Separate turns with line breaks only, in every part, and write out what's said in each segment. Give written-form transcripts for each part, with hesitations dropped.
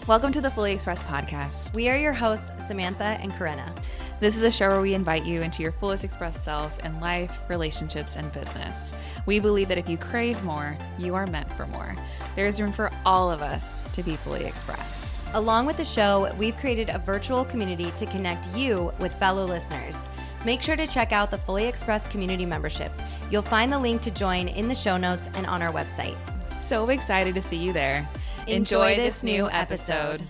Welcome to the Fully Expressed podcast.
We are your hosts, Samantha and Corinna.
This is a show where we invite you into your fullest expressed self in life, relationships, and business. We believe that if you crave more, you are meant for more. There is room for all of us to be fully expressed.
Along with the show, we've created a virtual community to connect you with fellow listeners. Make sure to check out the Fully Expressed community membership. You'll find the link to join in the show notes and on our website.
So excited to see you there. Enjoy this new episode.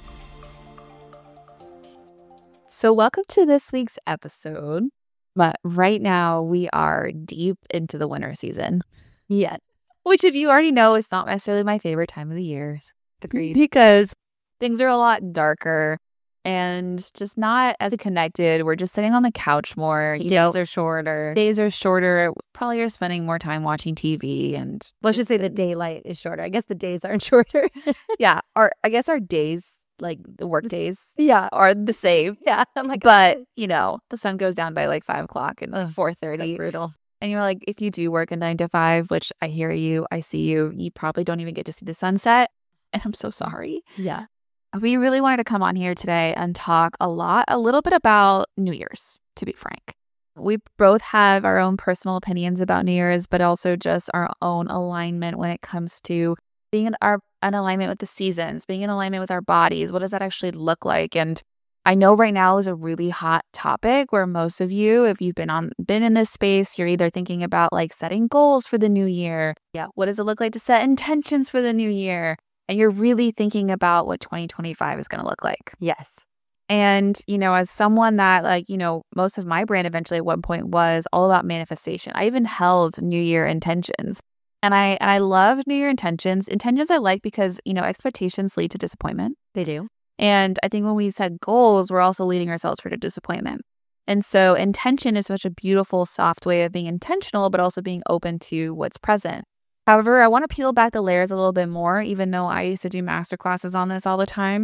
So welcome to this week's episode. But right now we are deep into the winter season.
Yeah.
Which, if you already know, is not necessarily my favorite time of the year.
Agreed.
Because things are a lot darker and just not as connected. We're just sitting on the couch more.
Days are shorter.
Days are shorter. Probably are spending more time watching TV. And
let's just say the daylight is shorter. I guess the days aren't shorter.
Yeah. I guess our days, like the work days, are the same.
Yeah. I'm like,
but, the sun goes down by like 5 o'clock and 4:30.
So brutal.
And you're like, if you do work a 9 to 5, which I hear you, I see you, you probably don't even get to see the sunset. And I'm so sorry.
Yeah.
We really wanted to come on here today and talk a little bit about New Year's, to be frank. We both have our own personal opinions about New Year's, but also just our own alignment when it comes to being in alignment with the seasons, being in alignment with our bodies. What does that actually look like? And I know right now is a really hot topic where most of you, if you've been in this space, you're either thinking about like setting goals for the new year. Yeah. What does it look like to set intentions for the new year? And you're really thinking about what 2025 is going to look like.
Yes.
And, as someone that most of my brand eventually at one point was all about manifestation. I even held New Year intentions. And I love New Year intentions. Intentions I like because, expectations lead to disappointment.
They do.
And I think when we set goals, we're also leading ourselves for disappointment. And so intention is such a beautiful, soft way of being intentional, but also being open to what's present. However, I want to peel back the layers a little bit more, even though I used to do masterclasses on this all the time.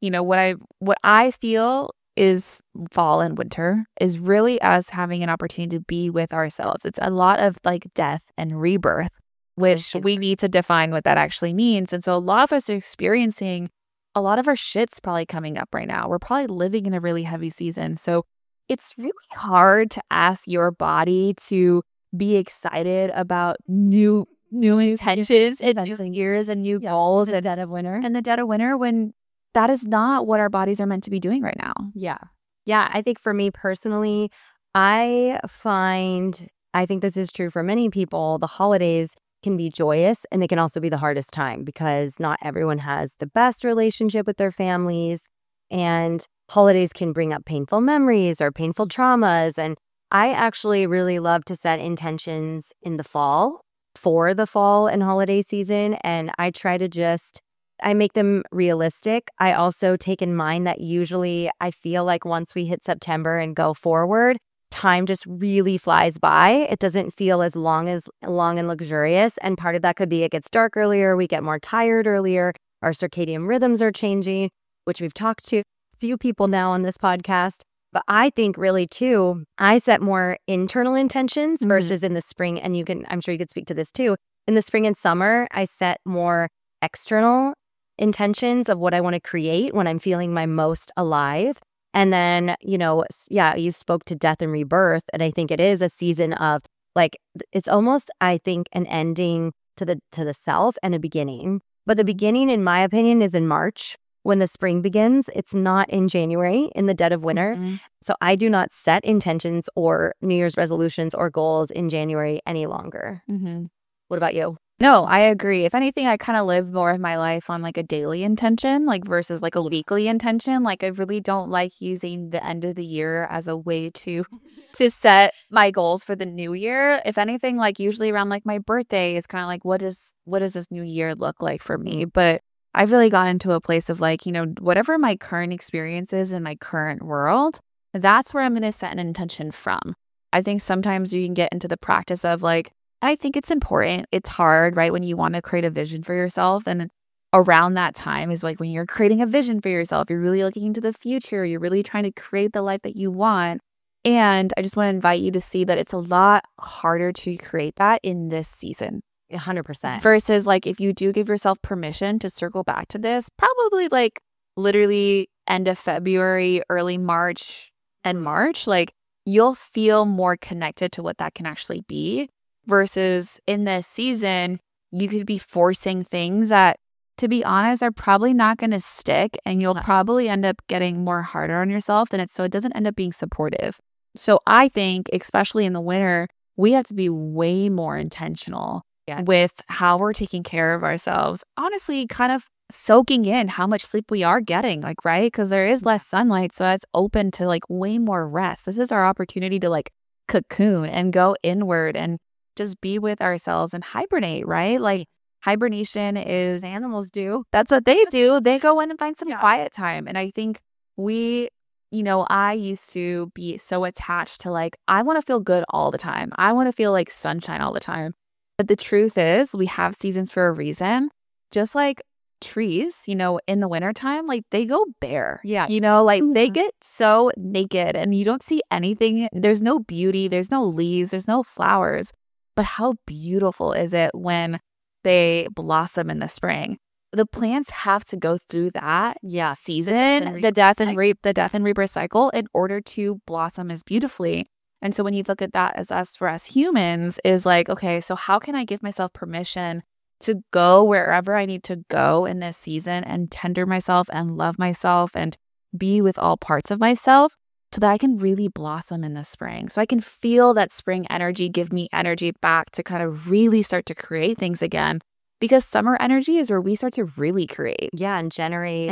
What I feel is fall and winter is really us having an opportunity to be with ourselves. It's a lot of like death and rebirth, which we need to define what that actually means. And so a lot of us are experiencing a lot of our shit's probably coming up right now. We're probably living in a really heavy season. So it's really hard to ask your body to be excited about new intentions and new years and new goals
in the dead of winter.
In the dead of winter when that is not what our bodies are meant to be doing right now.
Yeah. Yeah. I think for me personally, I think this is true for many people, the holidays can be joyous and they can also be the hardest time because not everyone has the best relationship with their families, and holidays can bring up painful memories or painful traumas. And I actually really love to set intentions in the fall for the fall and holiday season. And I try to I make them realistic. I also take in mind that usually I feel like once we hit September and go forward, time just really flies by. It doesn't feel as long and luxurious. And part of that could be it gets dark earlier, we get more tired earlier, our circadian rhythms are changing, which we've talked to a few people now on this podcast. But I think really too, I set more internal intentions versus in the spring. And I'm sure you could speak to this too. In the spring and summer, I set more external intentions of what I want to create when I'm feeling my most alive. And then, you spoke to death and rebirth. And I think it is a season of like, it's almost, I think, an ending to the self and a beginning. But the beginning, in my opinion, is in March. When the spring begins, it's not in January, in the dead of winter. Mm-hmm. So I do not set intentions or New Year's resolutions or goals in January any longer.
Mm-hmm.
What about you?
No, I agree. If anything, I kind of live more of my life on like a daily intention, like versus like a weekly intention. Like I really don't like using the end of the year as a way to set my goals for the new year. If anything, like usually around like my birthday is kind of like, what does this new year look like for me? But I've really gotten to a place of like, whatever my current experience is in my current world, that's where I'm going to set an intention from. I think sometimes you can get into the practice of like, and I think it's important. It's hard, right? When you want to create a vision for yourself. And around that time is like when you're creating a vision for yourself, you're really looking into the future. You're really trying to create the life that you want. And I just want to invite you to see that it's a lot harder to create that in this season.
100%.
Versus like if you do give yourself permission to circle back to this, probably like literally end of February, early March and March, like you'll feel more connected to what that can actually be versus in this season, you could be forcing things that, to be honest, are probably not going to stick, and you'll probably end up getting more harder on yourself so it doesn't end up being supportive. So I think, especially in the winter, we have to be way more intentional with how we're taking care of ourselves. Honestly, kind of soaking in how much sleep we are getting, like, right? Because there is less sunlight, so it's open to like way more rest. This is our opportunity to like cocoon and go inward and just be with ourselves and hibernate, right? Like hibernation is animals do. That's what they do. They go in and find some quiet time. And I think I used to be so attached to like, I want to feel good all the time. I want to feel like sunshine all the time. But the truth is we have seasons for a reason. Just like trees, in the wintertime, like they go bare.
Yeah.
Like they get so naked and you don't see anything. There's no beauty. There's no leaves. There's no flowers. But how beautiful is it when they blossom in the spring? The plants have to go through that season, the death and rebirth cycle in order to blossom as beautifully. And so when you look at that as for us humans is like, okay, so how can I give myself permission to go wherever I need to go in this season and tender myself and love myself and be with all parts of myself so that I can really blossom in the spring. So I can feel that spring energy give me energy back to kind of really start to create things again. Because summer energy is where we start to really create.
Yeah, and generate.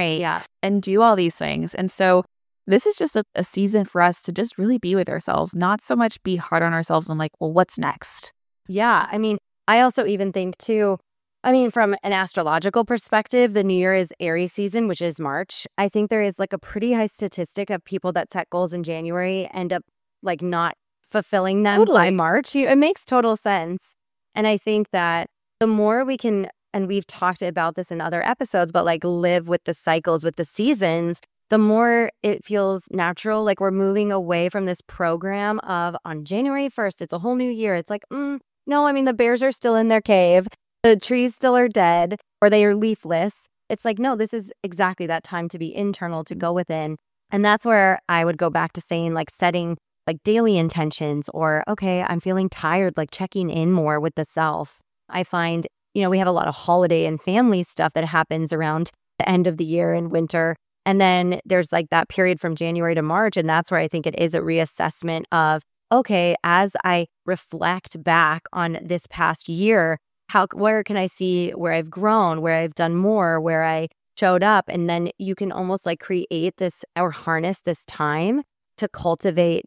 And do all these things. And so this is just a season for us to just really be with ourselves, not so much be hard on ourselves and like, well, what's next?
Yeah, I mean, I also even think too, from an astrological perspective, the New Year is Aries season, which is March. I think there is like a pretty high statistic of people that set goals in January end up like not fulfilling them by March. It makes total sense. And I think that the more we can, and we've talked about this in other episodes, but like live with the cycles, with the seasons, the more it feels natural. Like we're moving away from this program of on January 1st, it's a whole new year. It's like, no, the bears are still in their cave. The trees still are dead or they are leafless. It's like, no, this is exactly that time to be internal, to go within. And that's where I would go back to saying like setting like daily intentions or, okay, I'm feeling tired, like checking in more with the self. I find, we have a lot of holiday and family stuff that happens around the end of the year and winter. And then there's like that period from January to March. And that's where I think it is a reassessment of, okay, as I reflect back on this past year, where can I see where I've grown, where I've done more, where I showed up? And then you can almost like create this or harness this time to cultivate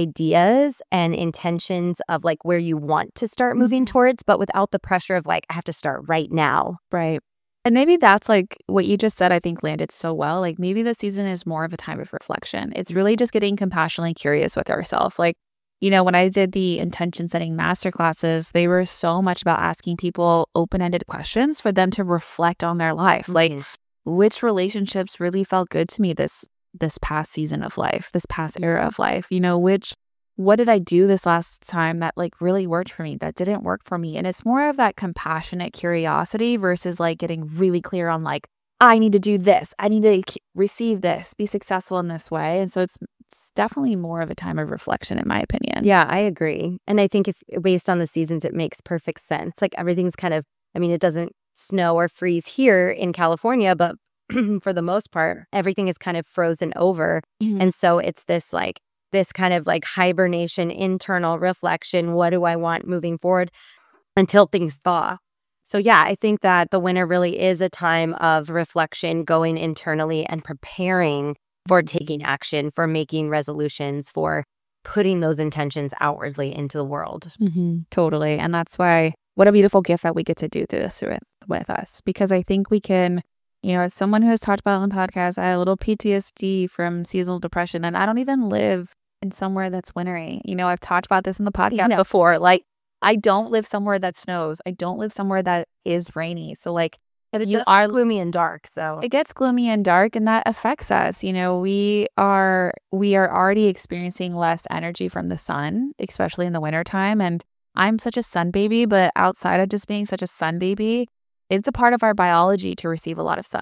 ideas and intentions of like where you want to start moving towards, but without the pressure of like, I have to start right now.
Right. And maybe that's like what you just said, I think landed so well. Like maybe the season is more of a time of reflection. It's really just getting compassionately curious with ourselves. Like, when I did the intention setting masterclasses, they were so much about asking people open-ended questions for them to reflect on their life. Like which relationships really felt good to me this past season of life, this past era of life, what did I do this last time that like really worked for me, that didn't work for me? And it's more of that compassionate curiosity versus like getting really clear on like, I need to do this. I need to receive this, be successful in this way. And so it's definitely more of a time of reflection, in my opinion.
Yeah, I agree. And I think if based on the seasons, it makes perfect sense. Like everything's kind of, it doesn't snow or freeze here in California, but for the most part, everything is kind of frozen over. And so it's this kind of like hibernation, internal reflection. What do I want moving forward until things thaw? So yeah, I think that the winter really is a time of reflection, going internally and preparing for taking action, for making resolutions, for putting those intentions outwardly into the world.
Totally. And that's why, what a beautiful gift that we get to do this with us. Because I think we can, as someone who has talked about on the podcast, I had a little PTSD from seasonal depression, and I don't even live in somewhere that's wintry. I've talked about this in the podcast before. Like, I don't live somewhere that snows. I don't live somewhere that is rainy. So like,
you are gloomy and dark. So
it gets gloomy and dark, and that affects us. We are already experiencing less energy from the sun, especially in the wintertime. And I'm such a sun baby, but outside of just being such a sun baby, it's a part of our biology to receive a lot of sun.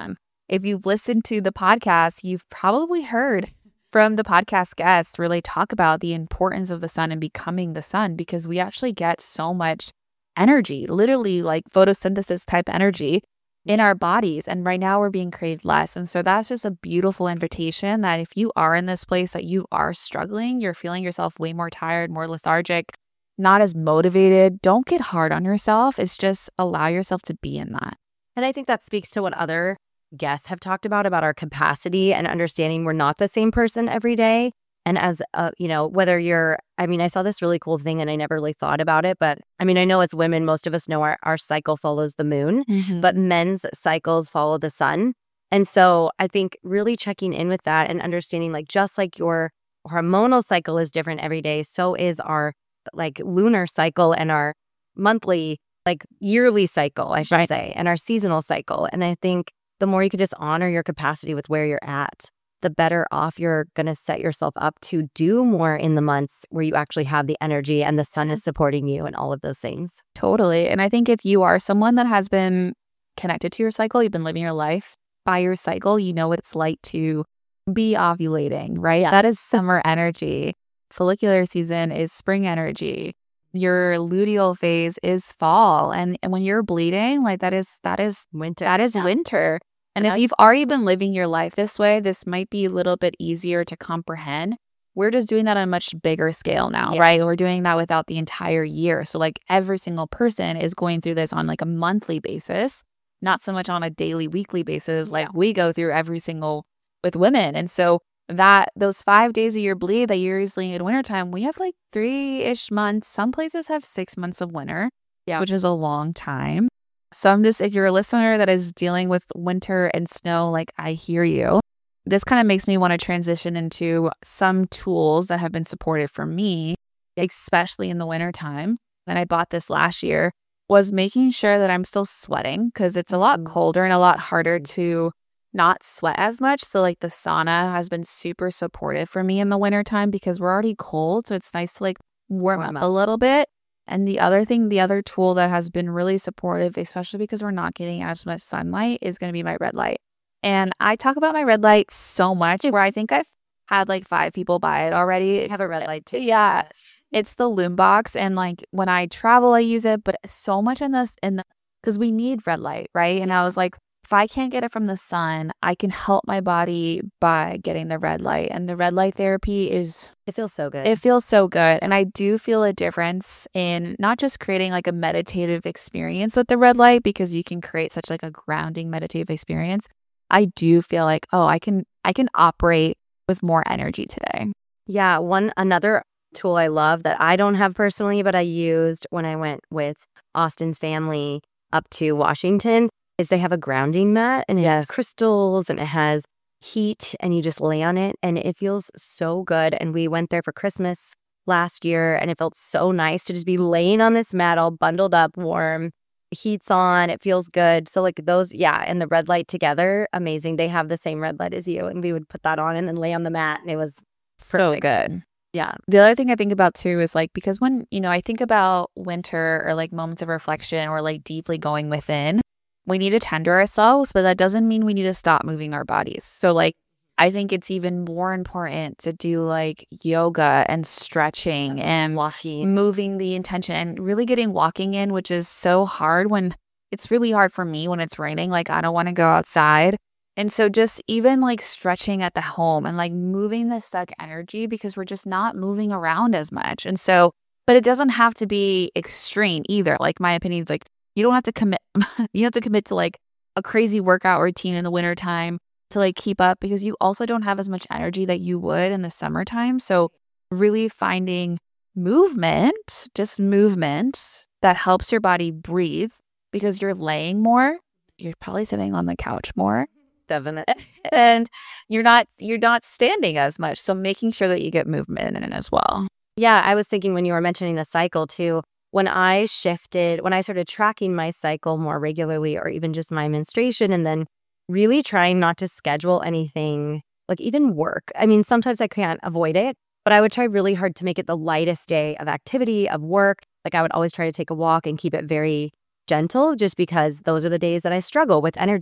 if you've listened to the podcast, you've probably heard from the podcast guests really talk about the importance of the sun and becoming the sun, because we actually get so much energy, literally like photosynthesis type energy in our bodies. And right now we're being craved less. And so that's just a beautiful invitation that if you are in this place that you are struggling, you're feeling yourself way more tired, more lethargic, not as motivated, don't get hard on yourself. It's just allow yourself to be in that.
And I think that speaks to what other guests have talked about our capacity and understanding we're not the same person every day. And as, whether you're, I saw this really cool thing and I never really thought about it. But I know as women, most of us know our cycle follows the moon, but men's cycles follow the sun. And so I think really checking in with that and understanding, like, just like your hormonal cycle is different every day, so is our like lunar cycle and our monthly, like yearly cycle, I should say, and our seasonal cycle. And I think the more you could just honor your capacity with where you're at, the better off you're going to set yourself up to do more in the months where you actually have the energy and the sun is supporting you and all of those things.
Totally. And I think if you are someone that has been connected to your cycle, you've been living your life by your cycle, you know what it's like to be ovulating, right? Yeah. That is summer energy. Follicular season is spring energy. Your luteal phase is fall. And when you're bleeding, like that is winter. That is winter. And if you've already been living your life this way, this might be a little bit easier to comprehend. We're just doing that on a much bigger scale now, right? We're doing that without the entire year. So like every single person is going through this on like a monthly basis, not so much on a daily, weekly basis like we go through every single with women. And so that those 5 days of your bleed that you're usually in wintertime, we have like 3-ish months. Some places have 6 months of winter, which is a long time. So if you're a listener that is dealing with winter and snow, like I hear you. This kind of makes me want to transition into some tools that have been supportive for me, especially in the wintertime. And I bought this last year, was making sure that I'm still sweating because it's a lot colder and a lot harder to not sweat as much. So like the sauna has been super supportive for me in the wintertime because we're already cold. So it's nice to like warm up a little bit. And the other tool that has been really supportive, especially because we're not getting as much sunlight, is going to be my red light. And I talk about my red light so much where I think I've had like 5 people buy it already. I
have a red light too.
Yeah. It's the Loombox. And like when I travel, I use it, but so much because we need red light, right? And I was like, if I can't get it from the sun, I can help my body by getting the red light. And the red light therapy it
feels so good.
It feels so good. And I do feel a difference in not just creating like a meditative experience with the red light, because you can create such like a grounding meditative experience. I do feel like, I can operate with more energy today.
Yeah. Another tool I love that I don't have personally, but I used when I went with Austin's family up to Washington, is they have a grounding mat and it has crystals and it has heat and you just lay on it and it feels so good. And we went there for Christmas last year and it felt so nice to just be laying on this mat all bundled up, warm, heat's on, it feels good. So like those, and the red light together, amazing. They have the same red light as you and we would put that on and then lay on the mat and it was
so good. Yeah. The other thing I think about too is like, because when, I think about winter or like moments of reflection or like deeply going within, we need to tend to ourselves, but that doesn't mean we need to stop moving our bodies. So like, I think it's even more important to do like yoga and stretching and
walking,
moving the intention and really getting walking in, which is so hard when it's really hard for me when it's raining. Like I don't want to go outside. And so just even like stretching at the home and like moving the stuck energy because we're just not moving around as much. And so, but it doesn't have to be extreme either. Like my opinion is like, you don't have to commit. You have to commit to like a crazy workout routine in the wintertime to like keep up because you also don't have as much energy that you would in the summertime. So really finding movement, just movement that helps your body breathe because you're laying more. You're probably sitting on the couch more.
Definitely.
And you're not standing as much. So making sure that you get movement in as well.
Yeah, I was thinking when you were mentioning the cycle too, when I started tracking my cycle more regularly or even just my menstruation and then really trying not to schedule anything, like even work. I mean, sometimes I can't avoid it, but I would try really hard to make it the lightest day of activity, of work. Like I would always try to take a walk and keep it very gentle just because those are the days that I struggle with energy.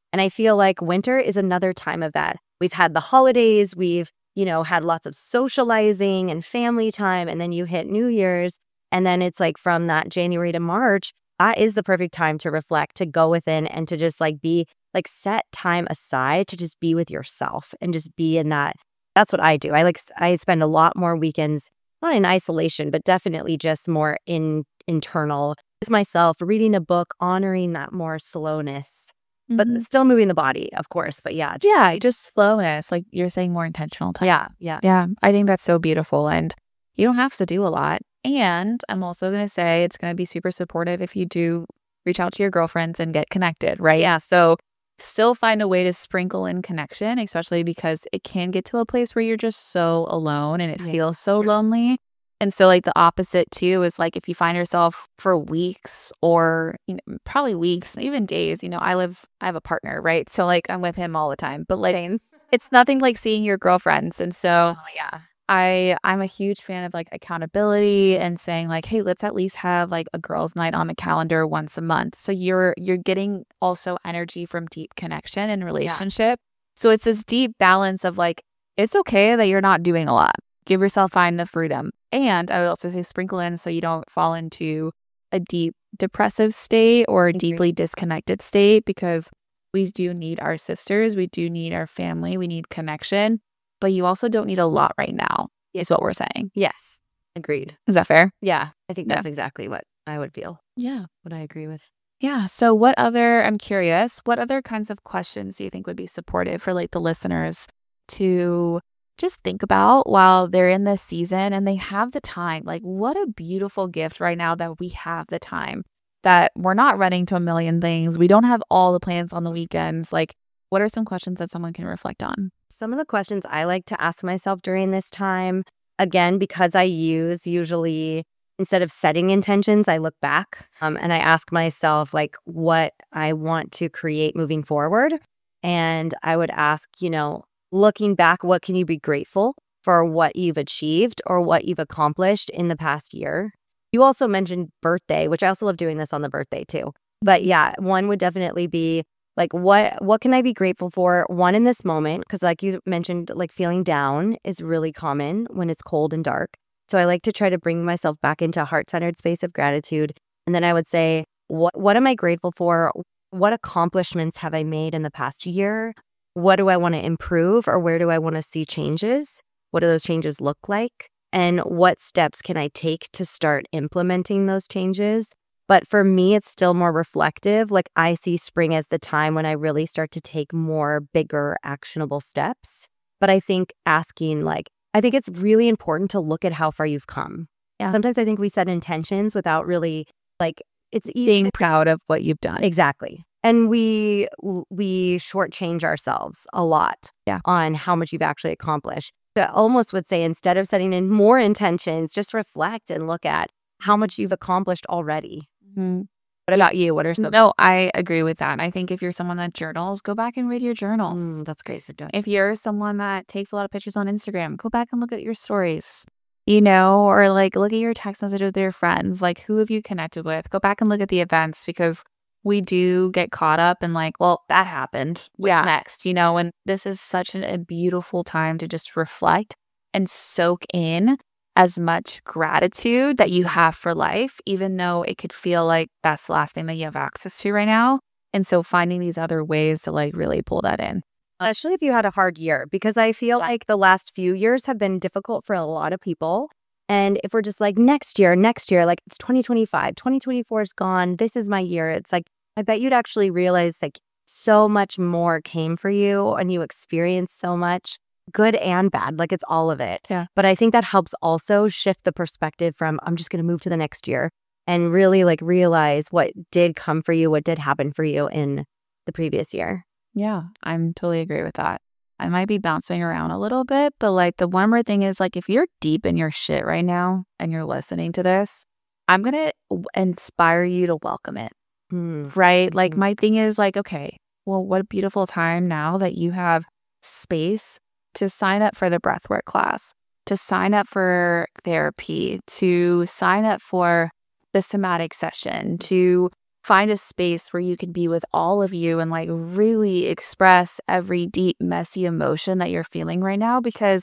And I feel like winter is another time of that. We've had the holidays, we've, had lots of socializing and family time, and then you hit New Year's. And then it's like from that January to March, that is the perfect time to reflect, to go within and to just like be like set time aside to just be with yourself and just be in that. That's what I do. I spend a lot more weekends, not in isolation, but definitely just more internal with myself, reading a book, honoring that more slowness, but still moving the body, of course. But yeah.
Just slowness. Like you're saying, more intentional time.
Yeah.
Yeah. I think that's so beautiful. And you don't have to do a lot. And I'm also going to say it's going to be super supportive if you do reach out to your girlfriends and get connected, right?
Yeah.
So still find a way to sprinkle in connection, especially because it can get to a place where you're just so alone and it feels so lonely. And so like the opposite too is like if you find yourself for weeks or probably weeks, even days, I have a partner, right? So like I'm with him all the time, but like it's nothing like seeing your girlfriends. And so I'm a huge fan of like accountability and saying like, hey, let's at least have like a girls' night on the calendar once a month. So you're getting also energy from deep connection and relationship. So it's this deep balance of like, it's okay that you're not doing a lot. Give yourself find the freedom. And I would also say sprinkle in so you don't fall into a deep depressive state or a deeply disconnected state, because we do need our sisters. We do need our family. We need connection. But you also don't need a lot right now, is what we're saying.
Yes. Agreed.
Is that fair?
Yeah. I think that's exactly what I would feel.
Yeah.
What I agree with.
Yeah. So I'm curious, what other kinds of questions do you think would be supportive for like the listeners to just think about while they're in this season and they have the time? Like, what a beautiful gift right now that we have the time, that we're not running to a million things. We don't have all the plans on the weekends. Like, what are some questions that someone can reflect on?
Some of the questions I like to ask myself during this time, again, because I usually, instead of setting intentions, I look back and I ask myself like what I want to create moving forward. And I would ask, looking back, what can you be grateful for what you've achieved or what you've accomplished in the past year? You also mentioned birthday, which I also love doing this on the birthday too. But yeah, one would definitely be like, what can I be grateful for? One, in this moment, because like you mentioned, like feeling down is really common when it's cold and dark. So I like to try to bring myself back into a heart-centered space of gratitude. And then I would say, what am I grateful for? What accomplishments have I made in the past year? What do I want to improve, or where do I want to see changes? What do those changes look like? And what steps can I take to start implementing those changes? But for me, it's still more reflective. Like I see spring as the time when I really start to take more bigger actionable steps. But I think I think it's really important to look at how far you've come. Yeah. Sometimes I think we set intentions without really it's easy
being proud of what you've done.
Exactly. And we shortchange ourselves a lot on how much you've actually accomplished. So I almost would say, instead of setting in more intentions, just reflect and look at how much you've accomplished already. Mm-hmm. What about you? What are some?
No, I agree with that. And I think if you're someone that journals, go back and read your journals.
That's great for doing.
If you're someone that takes a lot of pictures on Instagram, go back and look at your stories, or like look at your text messages with your friends. Like, who have you connected with? Go back and look at the events, because we do get caught up in like, well, that happened. What's next? And this is such a beautiful time to just reflect and soak in as much gratitude that you have for life, even though it could feel like that's the last thing that you have access to right now. And so finding these other ways to like really pull that in.
Especially if you had a hard year, because I feel like the last few years have been difficult for a lot of people. And if we're just like next year, like it's 2025, 2024 is gone. This is my year. It's like, I bet you'd actually realize like so much more came for you and you experienced so much. Good and bad, like it's all of it.
Yeah.
But I think that helps also shift the perspective from I'm just going to move to the next year and really like realize what did come for you, what did happen for you in the previous year.
Yeah, I'm totally agree with that. I might be bouncing around a little bit, but like the one more thing is like if you're deep in your shit right now and you're listening to this, I'm going to inspire you to welcome it. Right? Like my thing is like, okay, well, what a beautiful time now that you have space to sign up for the breathwork class, to sign up for therapy, to sign up for the somatic session, to find a space where you can be with all of you and like really express every deep, messy emotion that you're feeling right now. Because,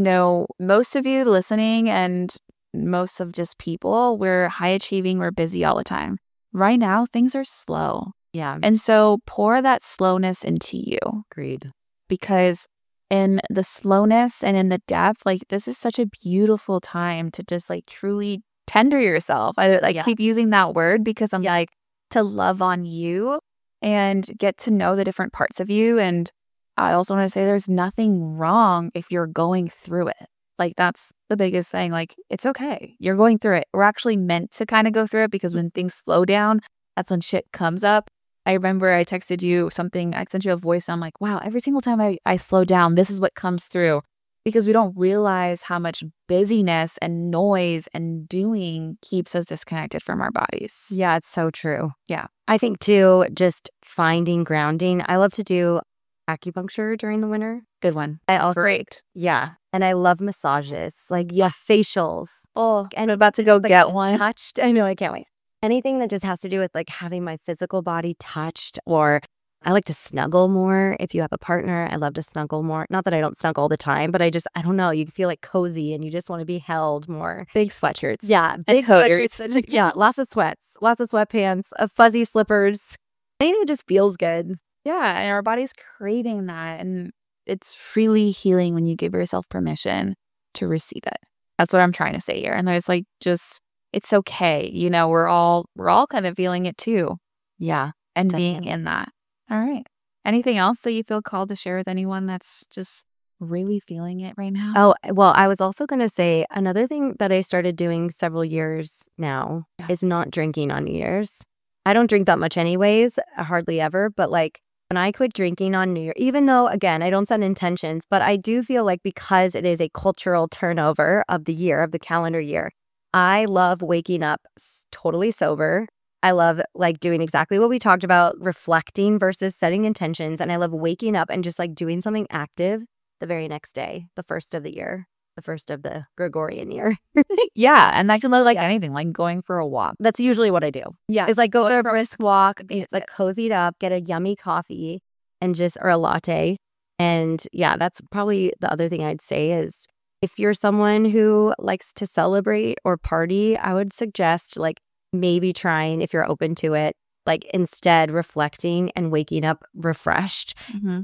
most of you listening and most of just people, we're high achieving, we're busy all the time. Right now, things are slow.
Yeah.
And so pour that slowness into you.
Agreed.
Because in the slowness and in the depth, like this is such a beautiful time to just like truly tender yourself. I keep using that word because I'm like, to love on you and get to know the different parts of you. And I also want to say there's nothing wrong if you're going through it. Like that's the biggest thing. Like it's okay. You're going through it. We're actually meant to kind of go through it because when things slow down, that's when shit comes up. I remember I texted you something. I sent you a voice. And I'm like, wow, every single time I slow down, this is what comes through. Because we don't realize how much busyness and noise and doing keeps us disconnected from our bodies.
Yeah, it's so true.
Yeah.
I think too, just finding grounding. I love to do acupuncture during the winter.
Good one.
I also,
Great.
Yeah. And I love massages, like facials.
Oh, and I'm about to go get one.
Touched. I know, I can't wait. Anything that just has to do with like having my physical body touched, or I like to snuggle more. If you have a partner, I love to snuggle more. Not that I don't snuggle all the time, but I don't know. You feel like cozy and you just want to be held more.
Big sweatshirts.
Yeah.
Big
sweatshirts. Yeah. Lots of sweats, lots of sweatpants, fuzzy slippers. Anything that just feels good.
Yeah. And our body's craving that. And it's really healing when you give yourself permission to receive it. That's what I'm trying to say here. And there's like it's okay. We're all kind of feeling it too.
Yeah.
And being in that. All right. Anything else that you feel called to share with anyone that's just really feeling it right now?
Oh, well, I was also going to say another thing that I started doing several years now is not drinking on New Year's. I don't drink that much anyways, hardly ever. But like when I quit drinking on New Year, even though, again, I don't set intentions, but I do feel like because it is a cultural turnover of the year, of the calendar year, I love waking up totally sober. I love like doing exactly what we talked about, reflecting versus setting intentions. And I love waking up and just like doing something active the very next day, the first of the year, the first of the Gregorian year.
Yeah. And that can look like anything, like going for a walk.
That's usually what I do.
Yeah.
It's like go for a brisk walk. It's like cozied up, get a yummy coffee or a latte. And yeah, that's probably the other thing I'd say is if you're someone who likes to celebrate or party, I would suggest like maybe trying, if you're open to it, like instead reflecting and waking up refreshed.
Mm-hmm.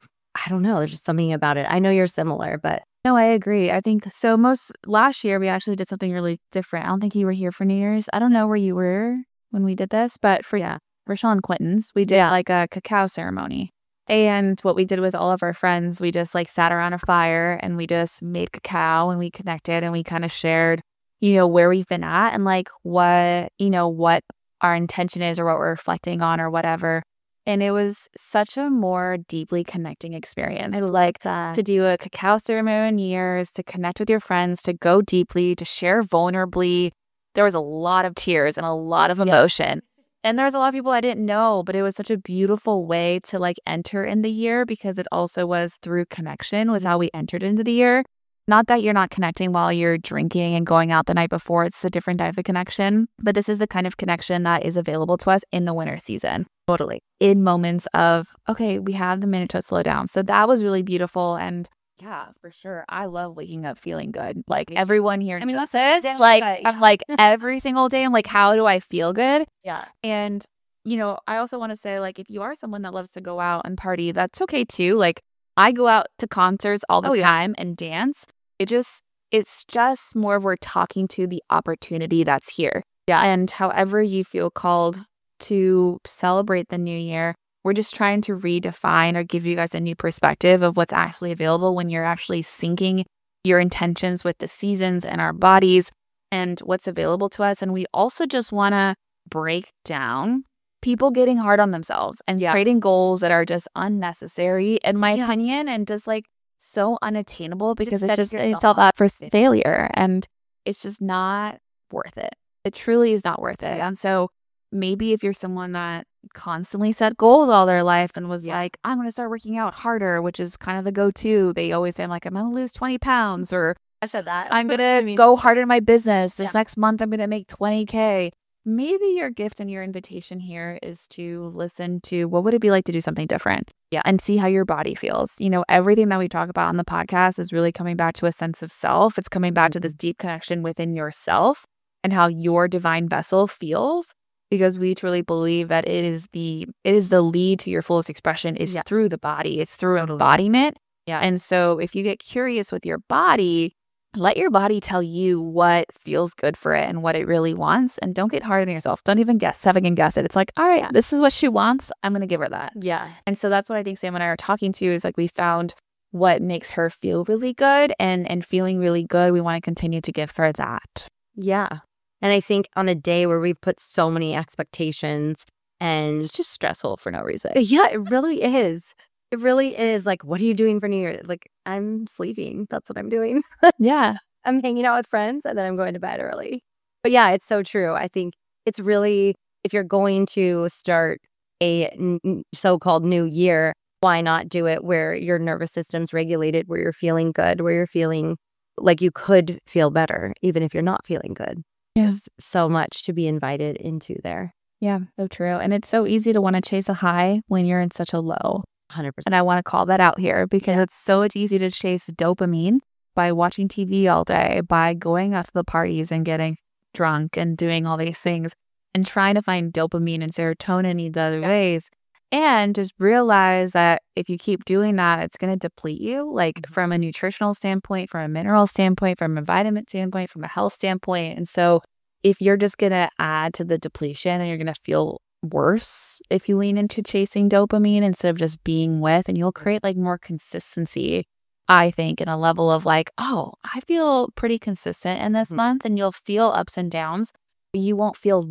I don't know, there's just something about it. I know you're similar, but.
No, I agree. I think so. Last year, we actually did something really different. I don't think you were here for New Year's. I don't know where you were when we did this, but for Rochelle and Quentin's, we did like a cacao ceremony. And what we did with all of our friends, we just like sat around a fire and we just made cacao and we connected and we kind of shared where we've been at and like what our intention is or what we're reflecting on or whatever. And it was such a more deeply connecting experience. I like that. To do a cacao ceremony in years, to connect with your friends, to go deeply, to share vulnerably. There was a lot of tears and a lot of emotion. And there was a lot of people I didn't know, but it was such a beautiful way to like enter in the year because it also was through connection was how we entered into the year. Not that you're not connecting while you're drinking and going out the night before. It's a different type of connection. But this is the kind of connection that is available to us in the winter season. Totally. In moments of, okay, we have the minute to slow down. So that was really beautiful. And yeah, for sure. I love waking up feeling good. Like everyone here. I mean, that's it. Like, I'm like every single day, I'm like, how do I feel good?
Yeah.
And, I also want to say, like, if you are someone that loves to go out and party, that's okay too. Like, I go out to concerts all the time and dance. It's just more of we're talking to the opportunity that's here. Yeah. And however you feel called to celebrate the new year, we're just trying to redefine or give you guys a new perspective of what's actually available when you're actually syncing your intentions with the seasons and our bodies and what's available to us. And we also just want to break down people getting hard on themselves and creating goals that are just unnecessary, in my opinion, and just like so unattainable because it's all that for failure and it's just not worth it. It truly is not worth it. And so maybe if you're someone that constantly set goals all their life and was like, I'm going to start working out harder, which is kind of the go-to. They always say, I'm going to lose 20 pounds or
I said that.
I'm going to go harder in my business. This next month, I'm going to make 20K. maybe your gift and your invitation here is to listen to what would it be like to do something different?
Yeah.
And see how your body feels. Everything that we talk about on the podcast is really coming back to a sense of self. It's coming back to this deep connection within yourself and how your divine vessel feels, because we truly believe that it is the lead to your fullest expression is through the body. It's through embodiment.
Yeah.
And so if you get curious with your body, let your body tell you what feels good for it and what it really wants. And don't get hard on yourself. Don't even second guess it. It's like, all right, this is what she wants. I'm going to give her that.
Yeah.
And so that's what I think Sam and I are talking to, is like, we found what makes her feel really good, and feeling really good. We want to continue to give her that.
Yeah. And I think on a day where we've put so many expectations, and
it's just stressful for no reason.
Yeah, it really is. It really is. Like, what are you doing for New Year? Like, I'm sleeping. That's what I'm doing.
Yeah.
I'm hanging out with friends, and then I'm going to bed early. But yeah, it's so true. I think it's really, if you're going to start a so-called new year, why not do it where your nervous system's regulated, where you're feeling good, where you're feeling like you could feel better, even if you're not feeling good.
Yeah.
There's so much to be invited into there.
Yeah, so true. And it's so easy to want to chase a high when you're in such a low.
100%.
And I want to call that out here, because it's so easy to chase dopamine by watching TV all day, by going out to the parties and getting drunk and doing all these things and trying to find dopamine and serotonin in the other ways. And just realize that if you keep doing that, it's going to deplete you, like from a nutritional standpoint, from a mineral standpoint, from a vitamin standpoint, from a health standpoint. And so if you're just going to add to the depletion, and you're going to feel worse if you lean into chasing dopamine instead of just being with, and you'll create like more consistency, I think, in a level of like, oh, I feel pretty consistent in this month, and you'll feel ups and downs, but you won't feel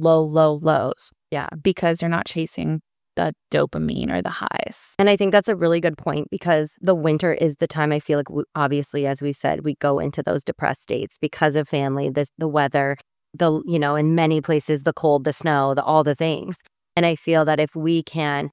lows.
Yeah.
Because you're not chasing the dopamine or the highs.
And I think that's a really good point, because the winter is the time I feel like, obviously, as we said, we go into those depressed states because of family, the weather, in many places, the cold, the snow, all the things. And I feel that if we can,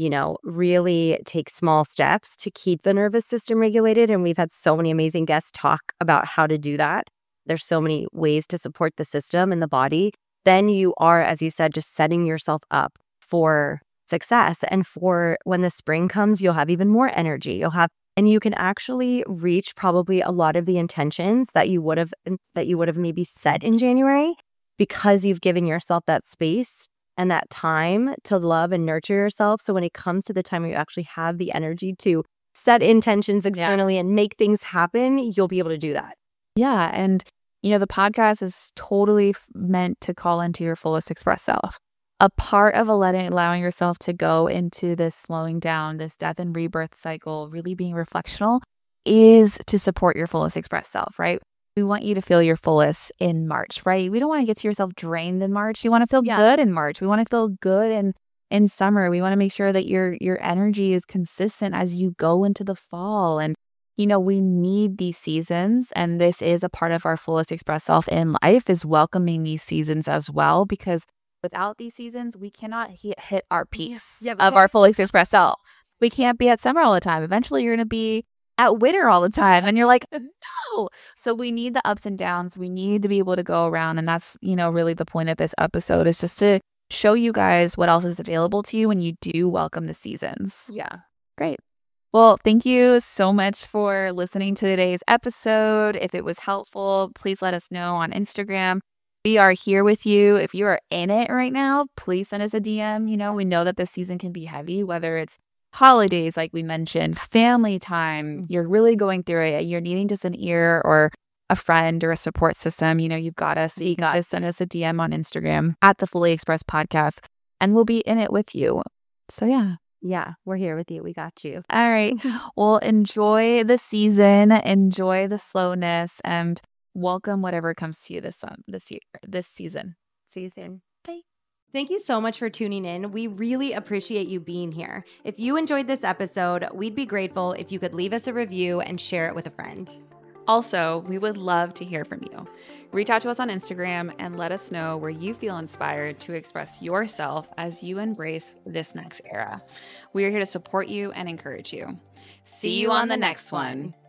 really take small steps to keep the nervous system regulated, and we've had so many amazing guests talk about how to do that. There's so many ways to support the system and the body. Then you are, as you said, just setting yourself up for success. And for when the spring comes, you'll have even more energy. And you can actually reach probably a lot of the intentions that you would have maybe set in January, because you've given yourself that space and that time to love and nurture yourself. So when it comes to the time where you actually have the energy to set intentions externally and make things happen, you'll be able to do that.
Yeah. And, the podcast is totally meant to call into your fullest express self. A part of allowing yourself to go into this slowing down, this death and rebirth cycle, really being reflectional, is to support your fullest express self, right? We want you to feel your fullest in March, right? We don't want to get to yourself drained in March. You want to feel good in March. We want to feel good in summer. We want to make sure that your energy is consistent as you go into the fall. And, we need these seasons. And this is a part of our fullest express self in life, is welcoming these seasons as well, because without these seasons, we cannot hit our peaks of our fully expressed self. We can't be at summer all the time. Eventually, you're going to be at winter all the time. And you're like, no. So we need the ups and downs. We need to be able to go around. And that's, really the point of this episode, is just to show you guys what else is available to you when you do welcome the seasons.
Yeah.
Great. Well, thank you so much for listening to today's episode. If it was helpful, please let us know on Instagram. We are here with you. If you are in it right now, please send us a DM. We know that this season can be heavy, whether it's holidays, like we mentioned, family time, you're really going through it, you're needing just an ear or a friend or a support system. You've got us. You got to send us a DM on Instagram at the Fully Expressed Podcast, and we'll be in it with you. So
yeah, we're here with you. We got you.
All right. Well, enjoy the season, enjoy the slowness, and welcome whatever comes to you this season.
See you soon.
Bye.
Thank you so much for tuning in. We really appreciate you being here. If you enjoyed this episode, we'd be grateful if you could leave us a review and share it with a friend.
Also, we would love to hear from you. Reach out to us on Instagram and let us know where you feel inspired to express yourself as you embrace this next era. We are here to support you and encourage you. See you on the next one.